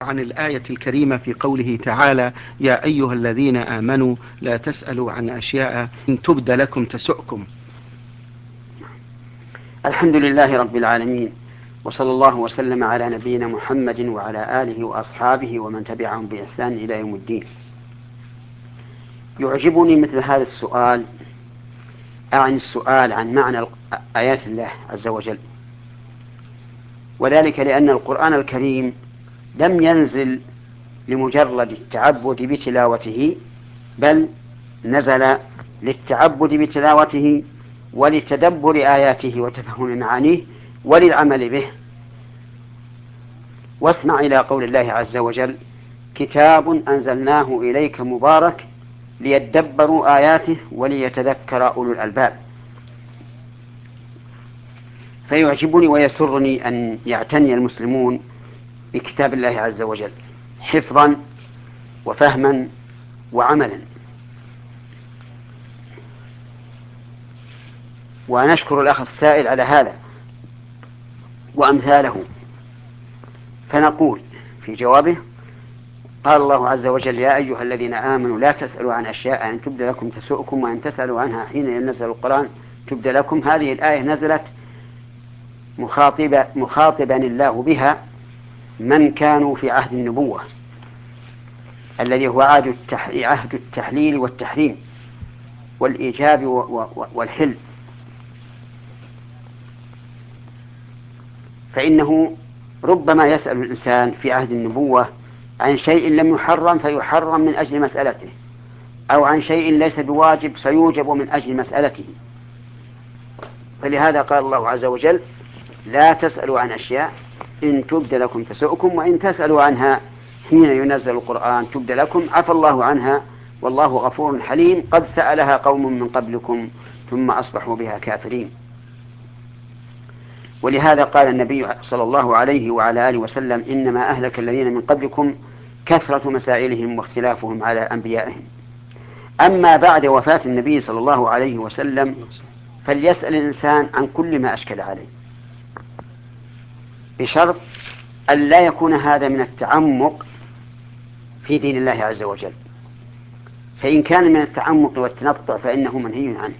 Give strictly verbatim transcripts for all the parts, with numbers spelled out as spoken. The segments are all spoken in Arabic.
عن الآية الكريمة في قوله تعالى: يا أيها الذين آمنوا لا تسألوا عن أشياء إن تبد لكم تسؤكم. الحمد لله رب العالمين، وصلى الله وسلم على نبينا محمد وعلى آله وأصحابه ومن تبعهم بإحسان إلى يوم الدين. يعجبني مثل هذا السؤال، أعني السؤال عن معنى آيات الله عز وجل، وذلك لأن القرآن الكريم لم ينزل لمجرد التعبد بتلاوته، بل نزل للتعبد بتلاوته ولتدبر آياته وتفهم معانيه وللعمل به. واسمع إلى قول الله عز وجل: كتاب أنزلناه إليك مبارك ليدبروا آياته وليتذكر أولو الألباب. فيعجبني ويسرني أن يعتني المسلمون بكتاب الله عز وجل حفظا وفهما وعملا. ونشكر الأخ السائل على هذا وأمثاله، فنقول في جوابه: قال الله عز وجل: يا أيها الذين آمنوا لا تسألوا عن أشياء إن تبد لكم تسؤكم وإن تسألوا عنها حين ينزل القرآن تبد لكم. هذه الآية نزلت مخاطبة مخاطبا الله بها من كانوا في عهد النبوة، الذي هو عهد التحليل والتحريم والإيجاب والحل. فإنه ربما يسأل الإنسان في عهد النبوة عن شيء لم يحرم فيحرم من أجل مسألته، أو عن شيء ليس بواجب فيوجب من أجل مسألته. فلهذا قال الله عز وجل: لا تسألوا عن أشياء إن تبد لكم تسؤكم وإن تسألوا عنها حين ينزل القرآن تبد لكم عفى الله عنها والله غفور حليم، قد سألها قوم من قبلكم ثم أصبحوا بها كافرين. ولهذا قال النبي صلى الله عليه وعلى آله وسلم: إنما أهلك الذين من قبلكم كثرة مسائلهم واختلافهم على أنبيائهم. أما بعد وفاة النبي صلى الله عليه وسلم فليسأل الإنسان عن كل ما أشكل عليه، بشرط أن لا يكون هذا من التعمق في دين الله عز وجل. فإن كان من التعمق والتنطع فإنه منهي عنه،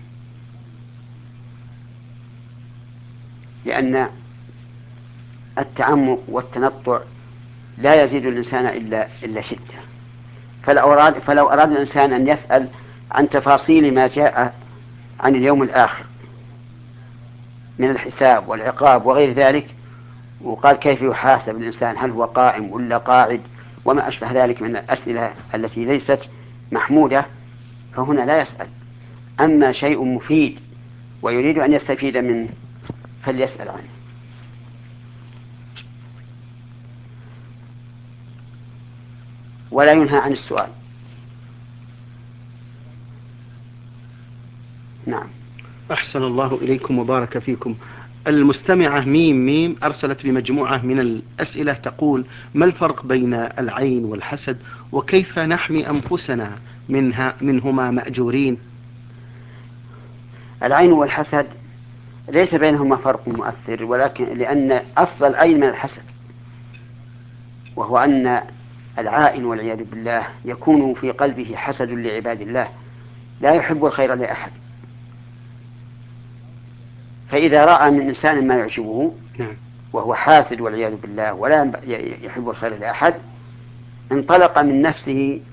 لأن التعمق والتنطع لا يزيد الإنسان إلا إلا شدة. فلو أراد, فلو أراد الإنسان أن يسأل عن تفاصيل ما جاء عن اليوم الآخر من الحساب والعقاب وغير ذلك، وقال كيف يحاسب الإنسان، هل هو قائم ولا قاعد وما أشبه ذلك من الأسئلة التي ليست محمودة، فهنا لا يسأل. أما شيء مفيد ويريد أن يستفيد منه فليسأل عنه. ولا ينهى عن السؤال. نعم. أحسن الله إليكم وبارك فيكم. المستمعة ميم ميم أرسلت بمجموعة من الأسئلة تقول: ما الفرق بين العين والحسد، وكيف نحمي أنفسنا منها منهما مأجورين؟ العين والحسد ليس بينهما فرق مؤثر، ولكن لأن أصل العين من الحسد، وهو أن العائن والعياذ بالله يكون في قلبه حسد لعباد الله، لا يحب الخير لأحد. فإذا رأى من إنسان ما يعجبه وهو حاسد والعياذ بالله ولا يحب الخير لأحد، انطلق من نفسه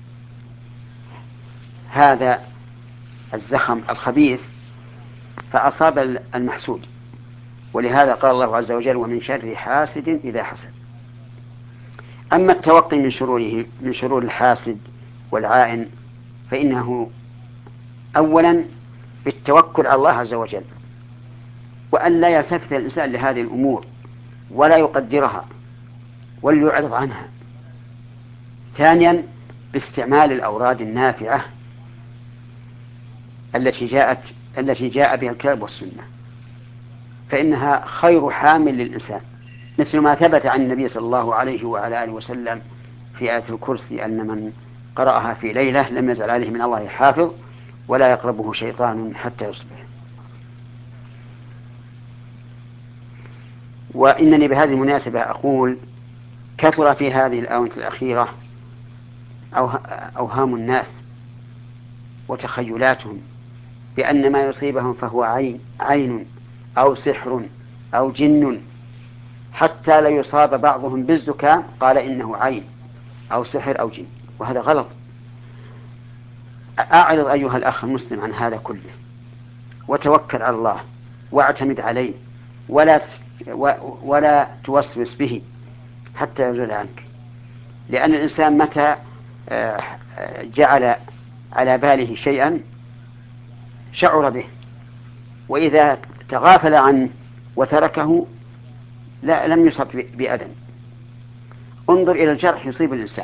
هذا الزخم الخبيث فأصاب المحسود. ولهذا قال الله عز وجل: ومن شر حاسد إذا حسد. أما التوقي من شروره من شرور الحاسد والعائن فإنه أولا بالتوكل على الله عز وجل، وأن لا يلتفت الإنسان لهذه الأمور ولا يقدرها وليعرض عنها. ثانيا باستعمال الأوراد النافعة التي جاءت التي جاء بها الكتاب والسنة، فإنها خير حامل للإنسان، مثل ما ثبت عن النبي صلى الله عليه وعلى آله وسلم في آية الكرسي أن من قرأها في ليلة لم يزل عليه من الله حافظ ولا يقربه شيطان حتى يصبح. وإنني بهذه المناسبة أقول كثر في هذه الآونة الأخيرة أوهام الناس وتخيلاتهم بأن ما يصيبهم فهو عين, عين أو سحر أو جن، حتى لا يصاب بعضهم بالزكام قال إنه عين أو سحر أو جن، وهذا غلط. أعرض أيها الأخ المسلم عن هذا كله وتوكل على الله واعتمد عليه، ولا ولا توسوس به حتى يزول عنك، لأن الإنسان متى جعل على باله شيئا شعر به، وإذا تغافل عنه وتركه لا لم يصب بأذى. انظر إلى الجرح يصيب الإنسان،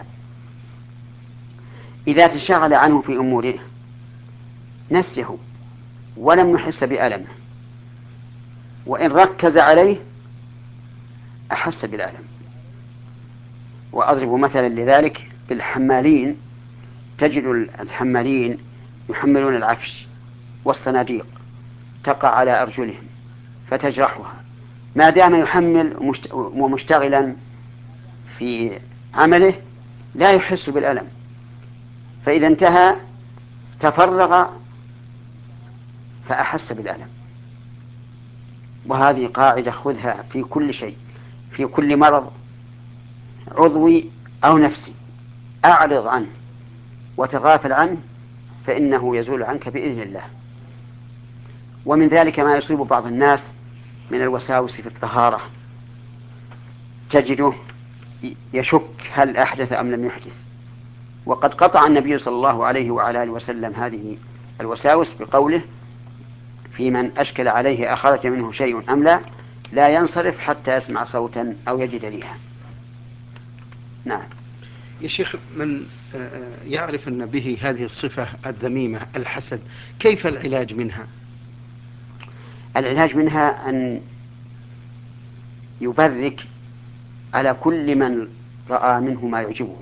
إذا تشغل عنه في أموره نسيه ولم يحس بألمه، وإن ركز عليه أحس بالألم. وأضرب مثلا لذلك بالحمالين، تجد الحمالين يحملون العفش والصناديق تقع على أرجلهم فتجرحها، ما دام يحمل ومشتغلا في عمله لا يحس بالألم، فإذا انتهى تفرغ فأحس بالألم. وهذه قاعدة خذها في كل شيء، في كل مرض عضوي أو نفسي، أعرض عنه وتغافل عنه فإنه يزول عنك بإذن الله. ومن ذلك ما يصيب بعض الناس من الوساوس في الطهارة، تجده يشك هل أحدث أم لم يحدث، وقد قطع النبي صلى الله عليه وعلى آله وسلم هذه الوساوس بقوله: في من أشكل عليه أخرج منه شيء أم لا، لا ينصرف حتى يسمع صوتا أو يجد ريحا. نعم. يا شيخ، من يعرف أن به هذه الصفة الذميمة الحسد، كيف العلاج منها؟ العلاج منها أن يبرك على كل من رأى منه ما يعجبه،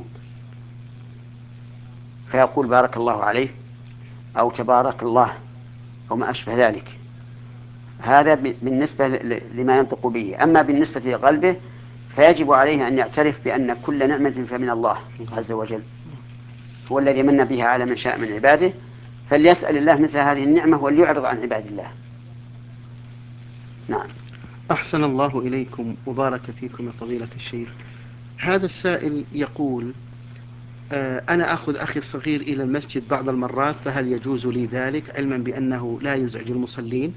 فيقول بارك الله عليه أو تبارك الله أو ما أشبه ذلك. هذا بالنسبة لما ينطق به. أما بالنسبة لقلبه فيجب عليه أن يعترف بأن كل نعمة فمن الله عز وجل، هو الذي من بها على من شاء من عباده، فليسأل الله مثل هذه النعمة وليعرض عن عباد الله. نعم. أحسن الله إليكم وبارك فيكم يا فضيلة الشيخ. هذا السائل يقول: آه أنا أخذ أخي الصغير إلى المسجد بعض المرات، فهل يجوز لي ذلك علما بأنه لا يزعج المصلين؟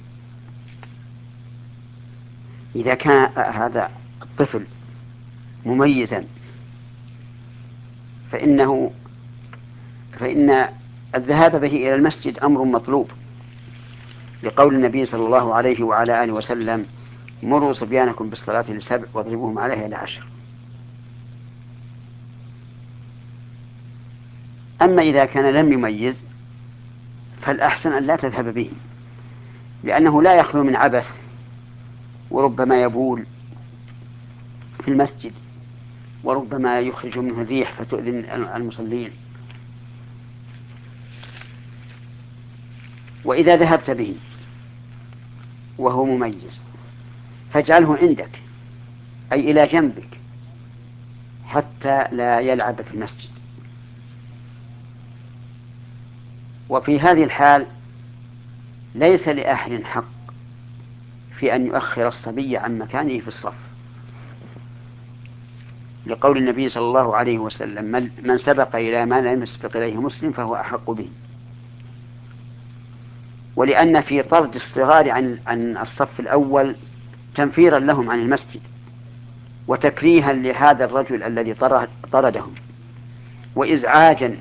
إذا كان هذا الطفل مميزا فإنه فإن الذهاب به إلى المسجد أمر مطلوب، لقول النبي صلى الله عليه وعلى آله وسلم: مروا صبيانكم بالصلاة لسبع واضربوهم عليها إلى عشر. أما إذا كان لم يميز فالأحسن أن لا تذهب به، لأنه لا يخلو من عبث، وربما يبول في المسجد، وربما يخرج منه الريح فتؤذي المصلين. وإذا ذهبت به وهو مميز فاجعله عندك، أي إلى جنبك، حتى لا يلعب في المسجد. وفي هذه الحال ليس لأحد حق في أن يؤخر الصبي عن مكانه في الصف، لقول النبي صلى الله عليه وسلم: من سبق إلى ما لم يسبق إليه مسلم فهو أحق به. ولأن في طرد الصغار عن عن الصف الأول تنفيرا لهم عن المسجد، وتكريها لهذا الرجل الذي طردهم، وإزعاجا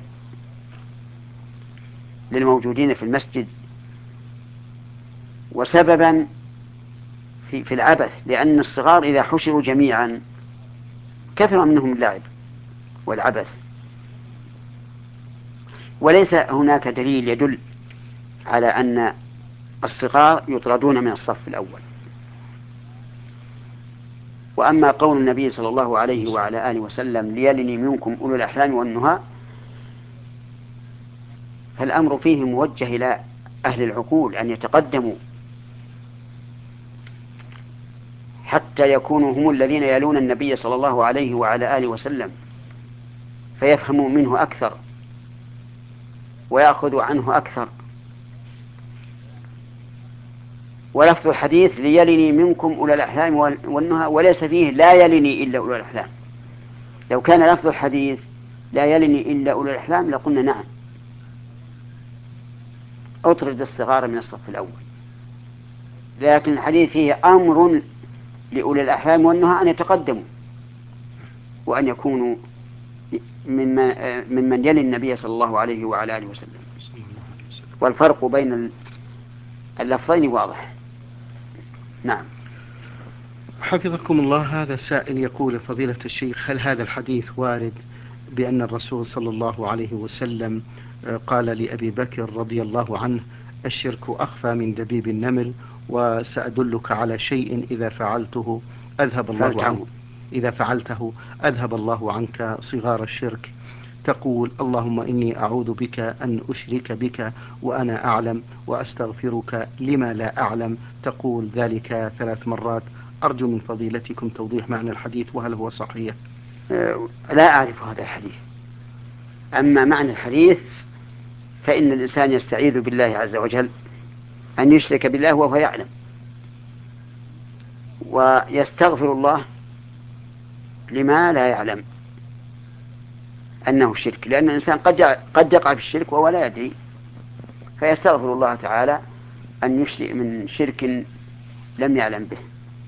للموجودين في المسجد، وسببا في, في العبث، لأن الصغار إذا حشروا جميعا كثر منهم اللعب والعبث، وليس هناك دليل يدل على أن الصغار يطردون من الصف الأول. وأما قول النبي صلى الله عليه وعلى آله وسلم: ليلني منكم أولو الأحلام والنهى، فالأمر فيه موجه إلى أهل العقول أن يتقدموا حتى يكونوا هم الذين يلون النبي صلى الله عليه وعلى آله وسلم فيفهموا منه أكثر ويأخذوا عنه أكثر. ولفظ الحديث ليلني منكم أولى الأحلام والنهى وليس فيه لا يلني إلا أولى الأحلام. لو كان لفظ الحديث لا يلني إلا أولى الأحلام لقلنا نعم أطرد الصغار من الصف الأول، لكن الحديث فيه أمر لأولي الأحلام والنهى أن يتقدموا وأن يكونوا ممن ممن يلي النبي صلى الله عليه وعلى آله وسلم. والفرق بين اللفظين واضح. نعم. حفظكم الله، هذا سائل يقول: فضيلة الشيخ، هل هذا الحديث وارد بأن الرسول صلى الله عليه وسلم قال لأبي بكر رضي الله عنه: الشرك أخفى من دبيب النمل، وسأدلك على شيء إذا فعلته أذهب الله عنك إذا فعلته أذهب الله عنك صغار الشرك، تقول: اللهم إني أعوذ بك أن أشرك بك وأنا أعلم، وأستغفرك لما لا أعلم، تقول ذلك ثلاث مرات. أرجو من فضيلتكم توضيح معنى الحديث، وهل هو صحيح؟ لا أعرف هذا الحديث. أما معنى الحديث فإن الإنسان يستعيذ بالله عز وجل أن يشرك بالله وهو يعلم، ويستغفر الله لما لا يعلم أنه شرك، لأن الإنسان قد قد يقع في الشرك وهو لا يدري، فيستغفر الله تعالى أن يشرك من شرك لم يعلم به.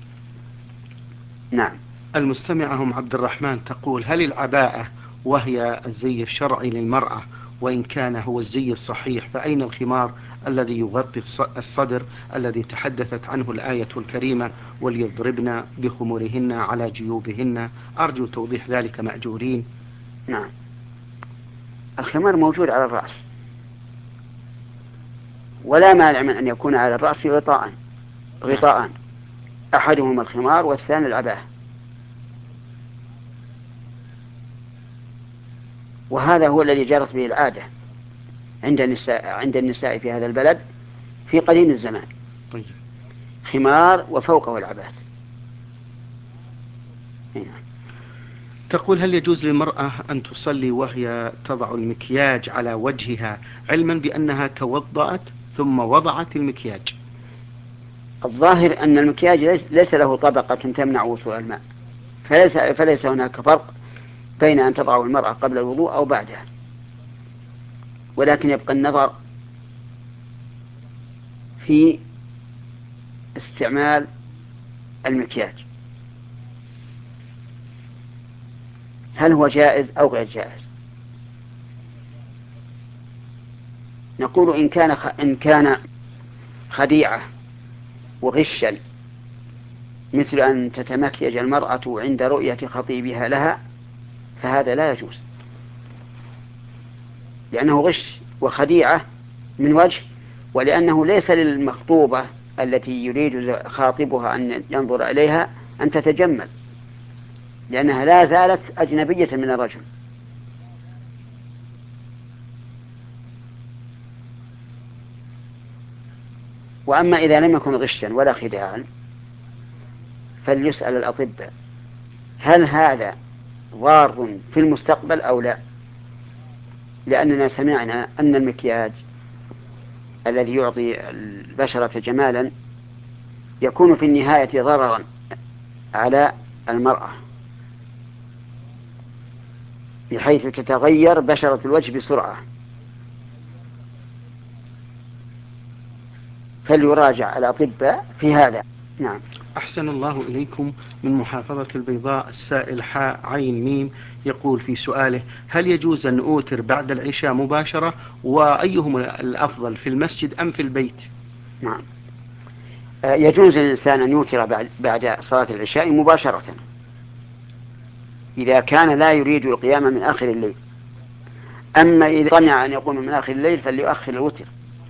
نعم. المستمعة أم عبد الرحمن تقول: هل العباءة وهي الزي الشرعي للمرأة وإن كان هو الزي الصحيح، فأين الخمار الذي يغطي الصدر الذي تحدثت عنه الآية الكريمة: وليضربن بخمرهن على جيوبهن؟ أرجو توضيح ذلك مأجورين. نعم. الخمار موجود على الرأس، ولا مانع من أن يكون على الرأس غطاء غطاء أحدهما الخمار والثاني العباءة، وهذا هو الذي جرت به العادة عند النساء عند النساء في هذا البلد في قديم الزمان. طيب. خمار وفوقه العباءة. تقول: هل يجوز للمرأة أن تصلي وهي تضع المكياج على وجهها، علما بأنها توضأت ثم وضعت المكياج؟ الظاهر أن المكياج ليس له طبقة تمنع وصول الماء، فليس, فليس هناك فرق بين أن تضع المرأة قبل الوضوء أو بعدها، ولكن يبقى النظر في استعمال المكياج، هل هو جائز أو غير جائز. نقول إن كان إن كان خديعة وغشا، مثل أن تتمكيج المرأة عند رؤية خطيبها لها، فهذا لا يجوز، لأنه غش وخديعة من وجه، ولأنه ليس للمخطوبة التي يريد خاطبها أن ينظر إليها أن تتجمل، لأنها لا زالت أجنبية من الرجل. وأما إذا لم يكن غشا ولا خداعا فليسأل الأطباء هل هذا ضار في المستقبل أو لا، لأننا سمعنا أن المكياج الذي يعطي البشرة جمالا يكون في النهاية ضررا على المرأة، بحيث تتغير بشرة الوجه بسرعة، فليراجع الأطباء في هذا. نعم. أحسن الله إليكم. من محافظة البيضاء السائل حاء عين ميم يقول في سؤاله: هل يجوز أن أوتر بعد العشاء مباشرة، وأيهما الأفضل، في المسجد أم في البيت؟ نعم. يجوز للإنسان أن يوتر بعد صلاة العشاء مباشرة إذا كان لا يريد القيام من آخر الليل. أما إذا طمع أن يقوم من آخر الليل فليؤخر الوتر،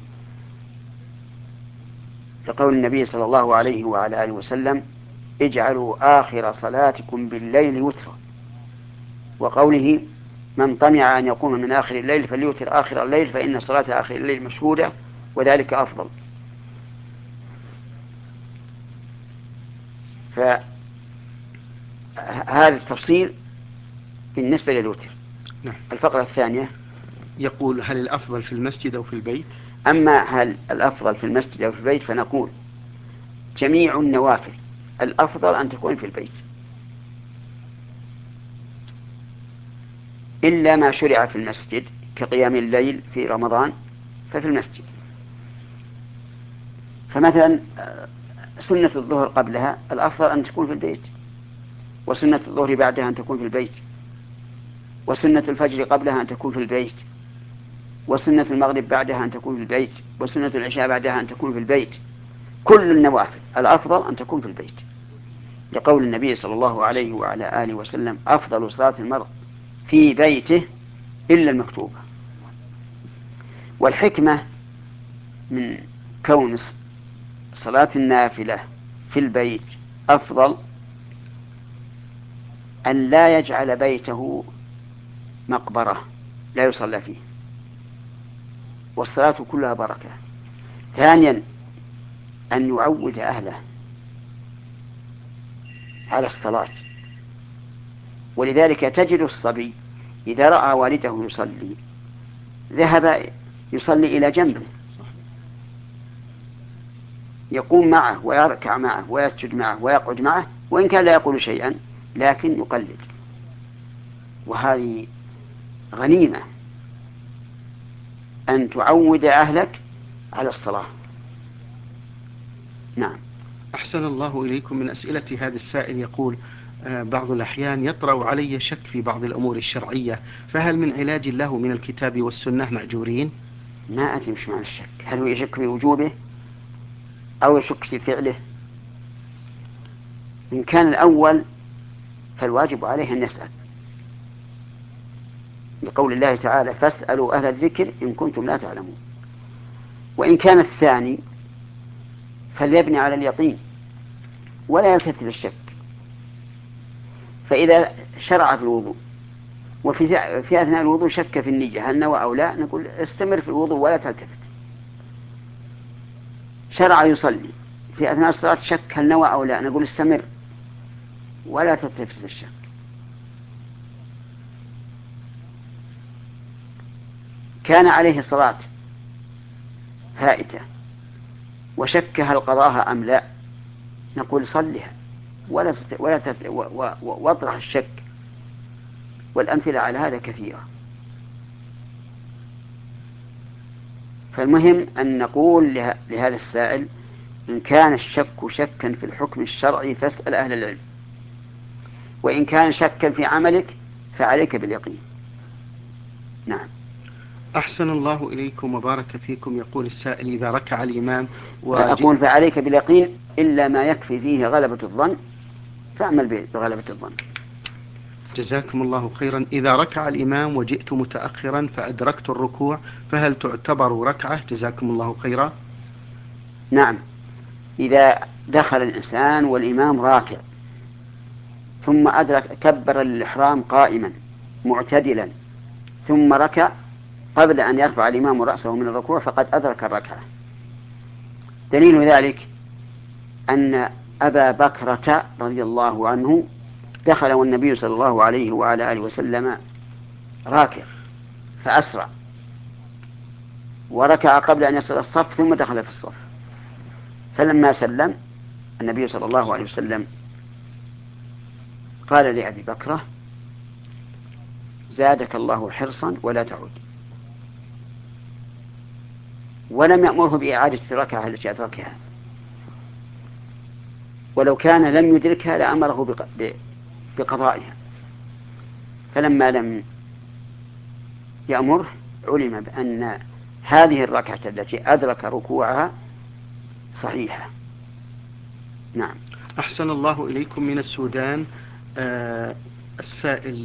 لقول النبي صلى الله عليه وعلى آله وسلم: اجعلوا آخر صلاتكم بالليل وترا، وقوله: من طمع أن يقوم من آخر الليل فليوتر آخر الليل فإن صلاة آخر الليل مشهودة وذلك أفضل. فهذا التفصيل بالنسبة للوتر. نعم. الفقرة الثانية يقول: هل الأفضل في المسجد أو في البيت؟ أما هل الأفضل في المسجد أو في البيت، فنقول جميع النوافل الأفضل أن تكون في البيت، إلا ما شرع في المسجد كقيام الليل في رمضان ففي المسجد. فمثلا سنة الظهر قبلها الأفضل أن تكون في البيت، وسنة الظهر بعدها أن تكون في البيت، وسنة الفجر قبلها أن تكون في البيت، وسنة المغرب بعدها أن تكون في البيت، وسنة العشاء بعدها أن تكون في البيت. كل النوافل الأفضل أن تكون في البيت، لقول النبي صلى الله عليه وعلى آله وسلم: أفضل صلاة المرء في بيته إلا المكتوبة. والحكمة من كون صلاة النافلة في البيت أفضل أن لا يجعل بيته مقبرة لا يصلى فيه، والصلاة كلها بركة. ثانيا أن يعود أهله على الصلاة، ولذلك تجد الصبي إذا رأى والده يصلي ذهب يصلي إلى جنبه، يقوم معه ويركع معه ويسجد معه ويقعد معه، وإن كان لا يقول شيئا لكن يقلد. وهذه غنيمة أن تعود أهلك على الصلاة. نعم. أحسن الله إليكم. من أسئلة هذا السائل يقول: آه، بعض الأحيان يطرأ علي شك في بعض الأمور الشرعية، فهل من علاج له من الكتاب والسنة مأجورين؟ ما أدري مش معنى الشك، هل هو يشك في وجوبه أو يشك في فعله؟ إن كان الأول فالواجب عليه أن يسأل، لقول الله تعالى: فاسألوا أهل الذكر إن كنتم لا تعلمون. وإن كان الثاني فليبني على اليقين ولا يلتفت للشك. فإذا شرع في الوضوء وفي في أثناء الوضوء شك في النية هل نوى أو لا، نقول استمر في الوضوء ولا تلتفت. شرع يصلي في أثناء الصلاة شك هل نوى أو لا، نقول استمر ولا تلتفت للشك. كان عليه صلاة فائتة وشك هل قضاها أم لا، نقول صلها ولا ولا واطرح الشك. والأمثلة على هذا كثيرة. فالمهم أن نقول لهذا السائل: إن كان الشك شكا في الحكم الشرعي فاسأل أهل العلم، وإن كان شكا في عملك فعليك باليقين. نعم. أحسن الله إليكم وبارك فيكم. يقول السائل: إذا ركع الإمام وجئ... أقول فعليك باليقين إلا ما يكفي فيه غلبة الظن فاعمل بغلبة الظن. جزاكم الله خيرا. إذا ركع الإمام وجئت متأخرا فأدركت الركوع، فهل تعتبر ركعة؟ جزاكم الله خيرا. نعم، إذا دخل الإنسان والإمام راكع ثم أدرك كبر الإحرام قائما معتدلا ثم ركع قبل أن يرفع الإمام رأسه من الركوع فقد أدرك الركعة. دليل ذلك أن أبا بكرة رضي الله عنه دخل والنبي صلى الله عليه وعلى آله وسلم راكع فأسرع وركع قبل أن يصل الصف ثم دخل في الصف. فلما سلم النبي صلى الله عليه وسلم قال لأبي بكرة: زادك الله حرصا ولا تعود. ولم يأمره بإعادة الركعة التي أدركها، ولو كان لم يدركها لأمره بقضائها. فلما لم يأمره علم بأن هذه الركعة التي أدرك ركوعها صحيحة. نعم. أحسن الله إليكم. من السودان آه السائل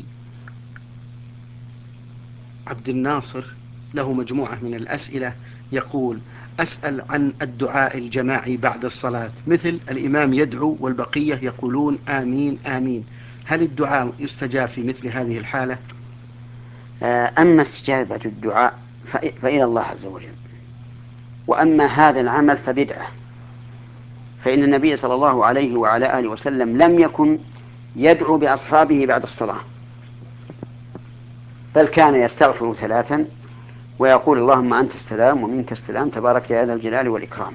عبد الناصر له مجموعة من الأسئلة، يقول: أسأل عن الدعاء الجماعي بعد الصلاة، مثل الإمام يدعو والبقية يقولون آمين آمين، هل الدعاء يستجاب في مثل هذه الحالة؟ أما استجابة الدعاء فإلى الله عز وجل، وأما هذا العمل فبدعة. فإن النبي صلى الله عليه وعلى آله وسلم لم يكن يدعو بأصحابه بعد الصلاة، بل كان يستغفر ثلاثا ويقول اللهم أنت السلام ومنك السلام تبارك يا ذا الجلال والإكرام.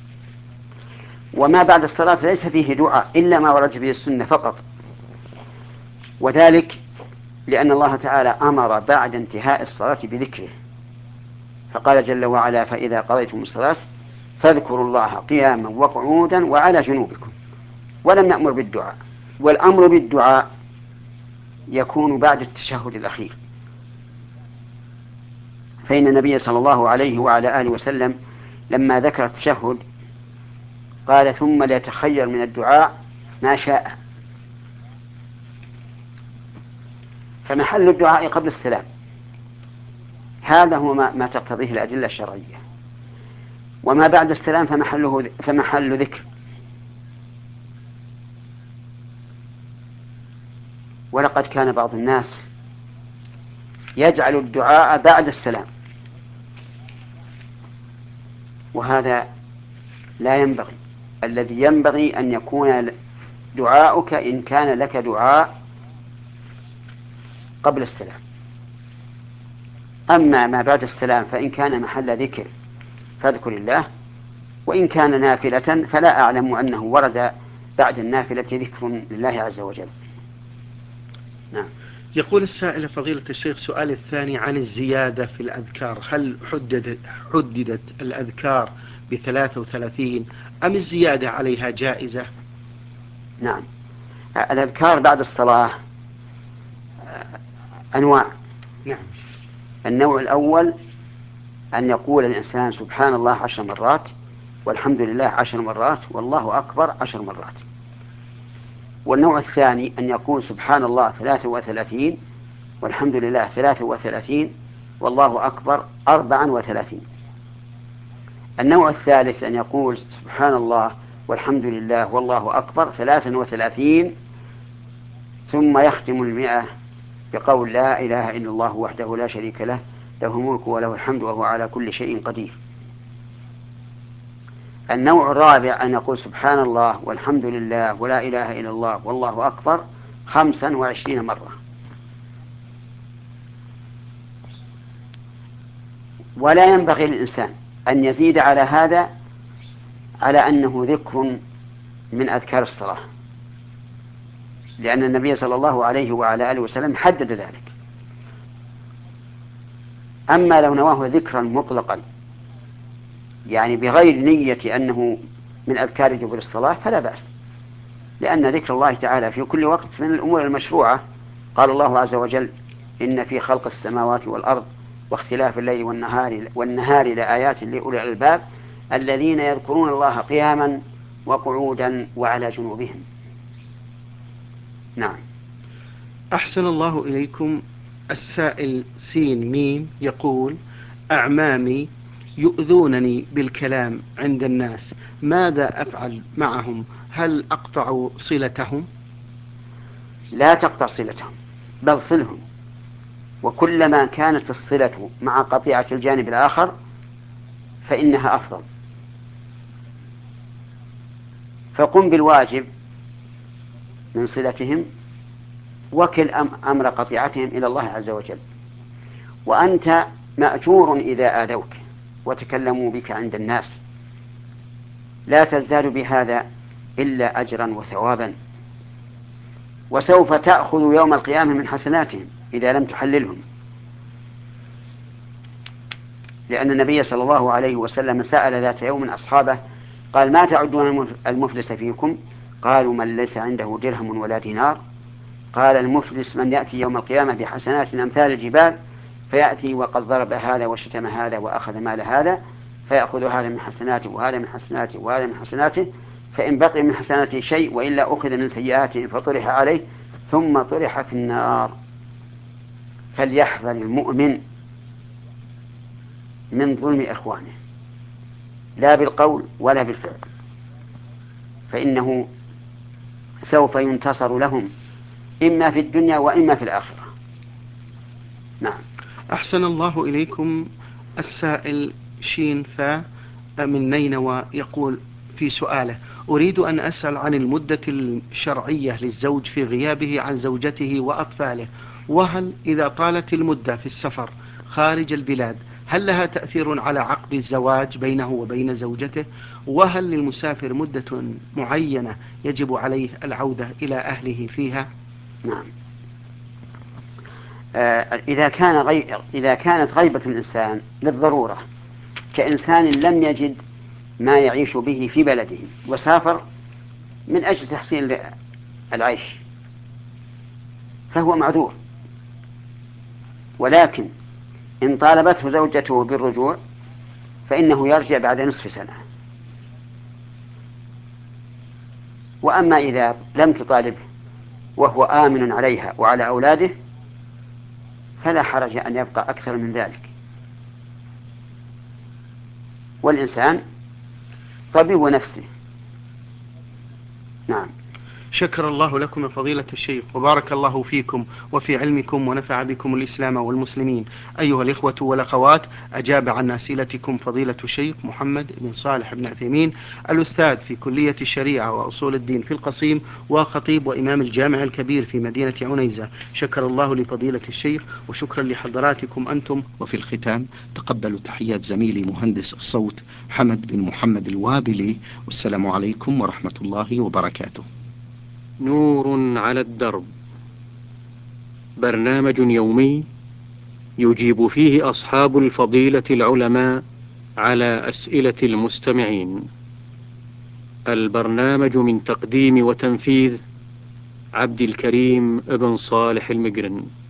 وما بعد الصلاة ليس فيه دعاء إلا ما ورد به السنة فقط، وذلك لأن الله تعالى أمر بعد انتهاء الصلاة بذكره، فقال جل وعلا فإذا قضيتم الصلاة فاذكروا الله قياما وقعودا وعلى جنوبكم، ولم نأمر بالدعاء. والأمر بالدعاء يكون بعد التشهد الأخير، فإن النبي صلى الله عليه وعلى آله وسلم لما ذكر التشهد قال ثم ليتخير من الدعاء ما شاء، فمحل الدعاء قبل السلام، هذا هو ما, ما تقتضيه الأدلة الشرعية. وما بعد السلام فمحله فمحل ذكر. ولقد كان بعض الناس يجعل الدعاء بعد السلام، وهذا لا ينبغي. الذي ينبغي أن يكون دعاؤك إن كان لك دعاء قبل السلام. أما ما بعد السلام فإن كان محل ذكر فاذكر الله، وإن كان نافلة فلا أعلم أنه ورد بعد النافلة ذكر لله عز وجل. نعم. يقول السائل فضيلة الشيخ سؤال الثاني عن الزيادة في الأذكار، هل حددت, حددت الأذكار بثلاثة وثلاثين أم الزيادة عليها جائزة؟ نعم، الأذكار بعد الصلاة أنواع. نعم. النوع الأول أن يقول الإنسان سبحان الله عشر مرات والحمد لله عشر مرات والله أكبر عشر مرات. والنوع الثاني أن يقول سبحان الله ثلاثة وثلاثين والحمد لله ثلاثة وثلاثين والله أكبر أربعا وثلاثين. النوع الثالث أن يقول سبحان الله والحمد لله والله أكبر ثلاثا وثلاثين ثم يختم المئة بقول لا إله إلا الله وحده لا شريك له له الملك وله الحمد وهو على كل شيء قدير. النوع الرابع أن يقول سبحان الله والحمد لله ولا إله إلا الله والله أكبر خمسا وعشرين مرة. ولا ينبغي للإنسان أن يزيد على هذا على أنه ذكر من أذكار الصلاة، لأن النبي صلى الله عليه وعلى آله وسلم حدد ذلك. أما لو نواه ذكرا مطلقا يعني بغير نية أنه من أذكار جبر الصلاة فلا بأس، لأن ذكر الله تعالى في كل وقت من الأمور المشروعة. قال الله عز وجل إن في خلق السماوات والأرض واختلاف الليل والنهار, والنهار لآيات لأولي الألباب الذين يذكرون الله قياما وقعودا وعلى جنوبهم. نعم. أحسن الله إليكم. السائل سين ميم يقول أعمامي يؤذونني بالكلام عند الناس، ماذا أفعل معهم؟ هل أقطع صلتهم؟ لا تقطع صلتهم بل صلهم، وكلما كانت الصلة مع قطيعة الجانب الآخر فإنها أفضل. فقم بالواجب من صلتهم وكل أمر قطيعتهم إلى الله عز وجل، وأنت مأجور إذا آذوك وتكلموا بك عند الناس، لا تزداد بهذا إلا أجرا وثوابا، وسوف تأخذ يوم القيامة من حسناتهم إذا لم تحللهم. لأن النبي صلى الله عليه وسلم سأل ذات يوم أصحابه قال ما تعدون المفلس فيكم؟ قالوا من ليس عنده درهم ولا دينار. قال المفلس من يأتي يوم القيامة بحسنات أمثال الجبال فيأتي وقد ضرب هذا وشتم هذا وأخذ مال هذا، فيأخذ هذا من حسناته وهذا من حسناته وهذا من حسناته، فإن بقي من حسناته شيء وإلا أخذ من سيئاته فطرح عليه ثم طرح في النار. فليحذر المؤمن من ظلم إخوانه لا بالقول ولا بالفعل، فإنه سوف ينتصر لهم إما في الدنيا وإما في الآخرة. نعم. أحسن الله إليكم. السائل شين فا من نينوى يقول في سؤاله أريد أن أسأل عن المدة الشرعية للزوج في غيابه عن زوجته وأطفاله، وهل إذا طالت المدة في السفر خارج البلاد هل لها تأثير على عقد الزواج بينه وبين زوجته؟ وهل للمسافر مدة معينة يجب عليه العودة إلى أهله فيها؟ نعم. آه إذا كان غي... إذا كانت غيبة الإنسان للضرورة، كإنسان لم يجد ما يعيش به في بلده وسافر من أجل تحصيل العيش، فهو معذور. ولكن إن طالبته زوجته بالرجوع فإنه يرجع بعد نصف سنة. وأما إذا لم تطالبه وهو آمن عليها وعلى أولاده فلا حرج أن يبقى أكثر من ذلك. والإنسان طبيب نفسه. نعم. شكر الله لكم يا فضيلة الشيخ، وبارك الله فيكم وفي علمكم ونفع بكم الإسلام والمسلمين. أيها الإخوة والأخوات، أجاب عن أسئلتكم فضيلة الشيخ محمد بن صالح بن عثيمين، الأستاذ في كلية الشريعة وأصول الدين في القصيم، وخطيب وإمام الجامع الكبير في مدينة عنيزة. شكر الله لفضيلة الشيخ، وشكرا لحضراتكم أنتم. وفي الختام تقبلوا تحيات زميلي مهندس الصوت حمد بن محمد الوابلي، والسلام عليكم ورحمة الله وبركاته. نور على الدرب، برنامج يومي يجيب فيه أصحاب الفضيلة العلماء على أسئلة المستمعين. البرنامج من تقديم وتنفيذ عبد الكريم بن صالح المقرن.